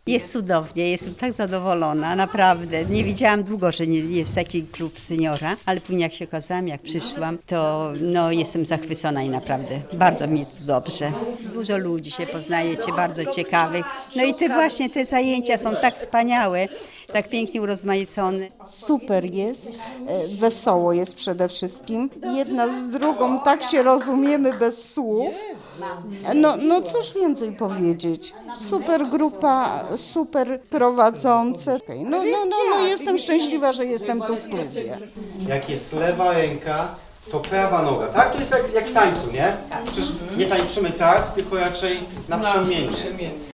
Jest cudownie, jestem tak zadowolona, naprawdę. Nie widziałam długo, że nie jest taki klub seniora, ale później jak się okazałam, jak przyszłam, to jestem zachwycona i naprawdę bardzo mi tu dobrze. Dużo ludzi się poznajecie, bardzo ciekawych. No i te zajęcia są tak wspaniałe, tak pięknie urozmaicone. Super jest, wesoło jest przede wszystkim. Jedna z drugą tak się rozumiemy bez słów. No cóż więcej powiedzieć. Super grupa, super prowadzące. No jestem szczęśliwa, że jestem tu w klubie. Jak jest lewa ręka, to prawa noga, tak? To jest jak w tańcu, nie? Przecież nie tańczymy tak, tylko raczej na przemiennie.